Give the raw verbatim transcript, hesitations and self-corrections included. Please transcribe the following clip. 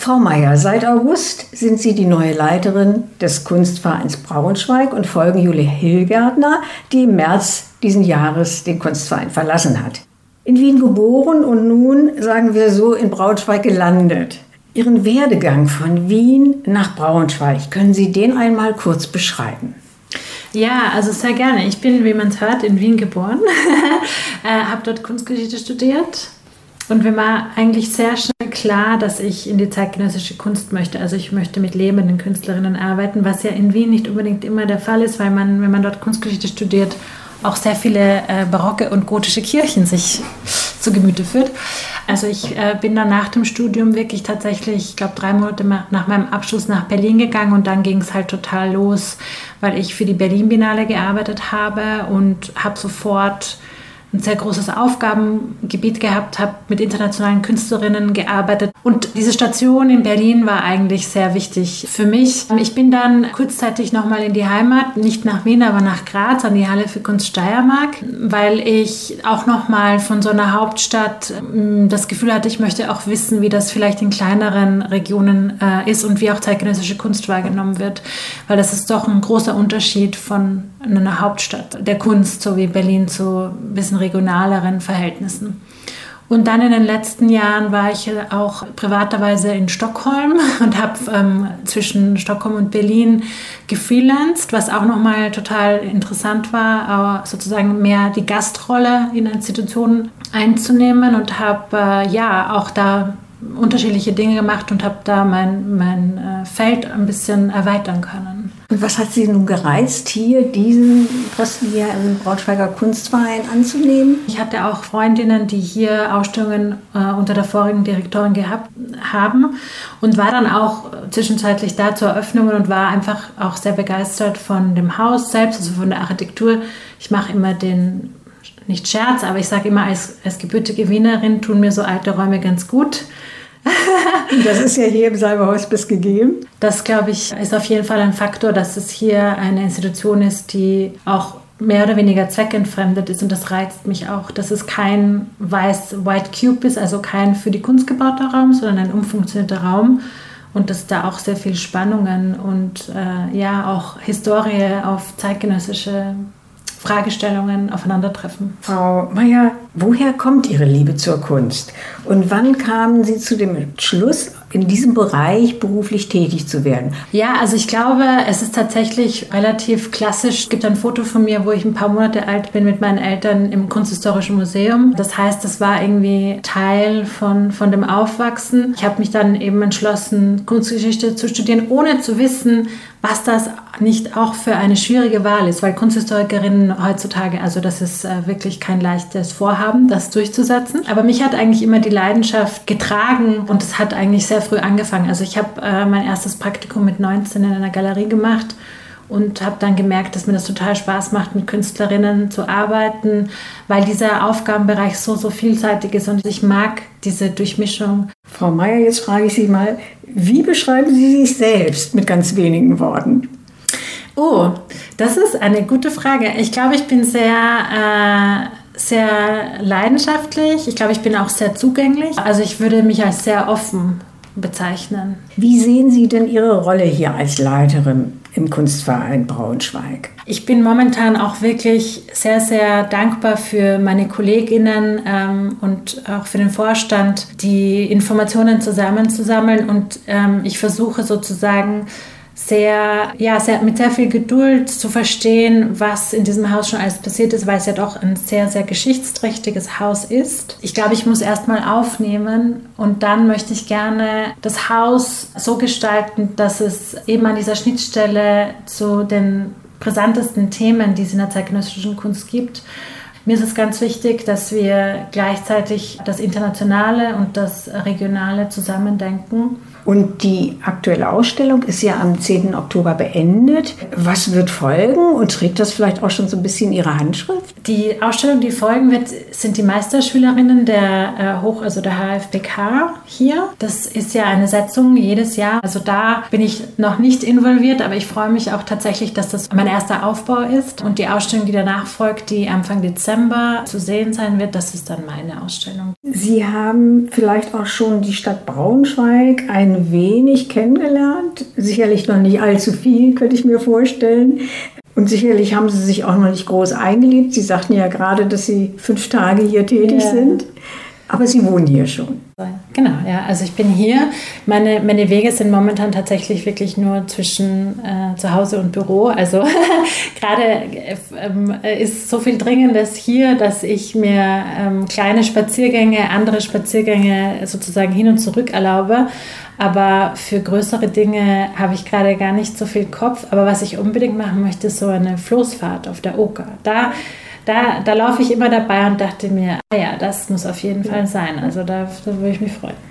Frau Meier, seit August sind Sie die neue Leiterin des Kunstvereins Braunschweig und folgen Julia Hillgärtner, die im März diesen Jahres den Kunstverein verlassen hat. In Wien geboren und nun, sagen wir so, in Braunschweig gelandet. Ihren Werdegang von Wien nach Braunschweig, können Sie den einmal kurz beschreiben? Ja, also sehr gerne. Ich bin, wie man es hört, in Wien geboren, äh, habe dort Kunstgeschichte studiert und mir war eigentlich sehr schnell klar, dass ich in die zeitgenössische Kunst möchte. Also ich möchte mit lebenden Künstlerinnen arbeiten, was ja in Wien nicht unbedingt immer der Fall ist, weil man, wenn man dort Kunstgeschichte studiert, auch sehr viele äh, barocke und gotische Kirchen sich zu Gemüte führt. Also ich äh, bin dann nach dem Studium wirklich tatsächlich, ich glaube drei Monate nach meinem Abschluss nach Berlin gegangen und dann ging es halt total los, weil ich für die Berlin Biennale gearbeitet habe und habe sofort ein sehr großes Aufgabengebiet gehabt, habe mit internationalen Künstlerinnen gearbeitet. Und diese Station in Berlin war eigentlich sehr wichtig für mich. Ich bin dann kurzzeitig nochmal in die Heimat, nicht nach Wien, aber nach Graz, an die Halle für Kunst Steiermark, weil ich auch nochmal von so einer Hauptstadt das Gefühl hatte, ich möchte auch wissen, wie das vielleicht in kleineren Regionen äh, ist und wie auch zeitgenössische Kunst wahrgenommen wird. Weil das ist doch ein großer Unterschied von einer Hauptstadt der Kunst, so wie Berlin, zu ein bisschen regionaleren Verhältnissen. Und dann in den letzten Jahren war ich auch privaterweise in Stockholm und habe ähm, zwischen Stockholm und Berlin gefreelanced, was auch nochmal total interessant war, sozusagen mehr die Gastrolle in Institutionen einzunehmen und habe äh, ja auch da unterschiedliche Dinge gemacht und habe da mein, mein äh, Feld ein bisschen erweitern können. Und was hat Sie nun gereizt, hier diesen Posten hier im Braunschweiger Kunstverein anzunehmen? Ich hatte auch Freundinnen, die hier Ausstellungen äh, unter der vorigen Direktorin gehabt haben und war dann auch zwischenzeitlich da zur Eröffnung und war einfach auch sehr begeistert von dem Haus selbst, also von der Architektur. Ich mache immer den, nicht Scherz, aber ich sage immer, als, als gebürtige Wienerin tun mir so alte Räume ganz gut. Das ist ja hier im Salva-Hospice gegeben. Das, glaube ich, ist auf jeden Fall ein Faktor, dass es hier eine Institution ist, die auch mehr oder weniger zweckentfremdet ist. Und das reizt mich auch, dass es kein weiß White Cube ist, also kein für die Kunst gebauter Raum, sondern ein umfunktionierter Raum. Und dass da auch sehr viel Spannungen und äh, ja auch Historie auf zeitgenössische Fragestellungen aufeinandertreffen. Frau Meier, woher kommt Ihre Liebe zur Kunst? Und wann kamen Sie zu dem Entschluss, in diesem Bereich beruflich tätig zu werden? Ja, also ich glaube, es ist tatsächlich relativ klassisch. Es gibt ein Foto von mir, wo ich ein paar Monate alt bin mit meinen Eltern im Kunsthistorischen Museum. Das heißt, das war irgendwie Teil von, von dem Aufwachsen. Ich habe mich dann eben entschlossen, Kunstgeschichte zu studieren, ohne zu wissen, was das nicht auch für eine schwierige Wahl ist, weil Kunsthistorikerinnen heutzutage, also das ist äh, wirklich kein leichtes Vorhaben, das durchzusetzen. Aber mich hat eigentlich immer die Leidenschaft getragen und es hat eigentlich sehr früh angefangen. Also ich habe äh, mein erstes Praktikum mit neunzehn in einer Galerie gemacht und habe dann gemerkt, dass mir das total Spaß macht, mit Künstlerinnen zu arbeiten, weil dieser Aufgabenbereich so, so vielseitig ist und ich mag diese Durchmischung. Frau Meier, jetzt frage ich Sie mal, wie beschreiben Sie sich selbst mit ganz wenigen Worten? Oh, das ist eine gute Frage. Ich glaube, ich bin sehr, äh, sehr leidenschaftlich. Ich glaube, ich bin auch sehr zugänglich. Also ich würde mich als sehr offen bezeichnen. Wie sehen Sie denn Ihre Rolle hier als Leiterin im Kunstverein Braunschweig? Ich bin momentan auch wirklich sehr, sehr dankbar für meine KollegInnen ähm, und auch für den Vorstand, die Informationen zusammenzusammeln. Und ähm, ich versuche sozusagen sehr, ja, sehr, mit sehr viel Geduld zu verstehen, was in diesem Haus schon alles passiert ist, weil es ja doch ein sehr, sehr geschichtsträchtiges Haus ist. Ich glaube, ich muss erst mal aufnehmen und dann möchte ich gerne das Haus so gestalten, dass es eben an dieser Schnittstelle zu den brisantesten Themen, die es in der zeitgenössischen Kunst gibt. Mir ist es ganz wichtig, dass wir gleichzeitig das Internationale und das Regionale zusammendenken. Und die aktuelle Ausstellung ist ja am zehnten Oktober beendet. Was wird folgen und trägt das vielleicht auch schon so ein bisschen Ihre Handschrift? Die Ausstellung, die folgen wird, sind die Meisterschülerinnen der äh, Hoch, also der H F B K hier. Das ist ja eine Setzung jedes Jahr. Also da bin ich noch nicht involviert, aber ich freue mich auch tatsächlich, dass das mein erster Aufbau ist. Und die Ausstellung, die danach folgt, die Anfang Dezember zu sehen sein wird, das ist dann meine Ausstellung. Sie haben vielleicht auch schon die Stadt Braunschweig ein wenig kennengelernt. Sicherlich noch nicht allzu viel, könnte ich mir vorstellen. Und sicherlich haben Sie sich auch noch nicht groß eingelebt. Sie sagten ja gerade, dass Sie fünf Tage hier tätig yeah. sind. Aber Sie wohnen hier schon. Genau, ja. Also ich bin hier. Meine, meine Wege sind momentan tatsächlich wirklich nur zwischen äh, zu Hause und Büro. Also gerade äh, ist so viel Dringendes hier, dass ich mir ähm, kleine Spaziergänge, andere Spaziergänge sozusagen hin und zurück erlaube. Aber für größere Dinge habe ich gerade gar nicht so viel Kopf. Aber was ich unbedingt machen möchte, ist so eine Floßfahrt auf der Oker. Da Da, da laufe ich immer dabei und dachte mir, ah ja, das muss auf jeden Fall sein. Also da, da würde ich mich freuen.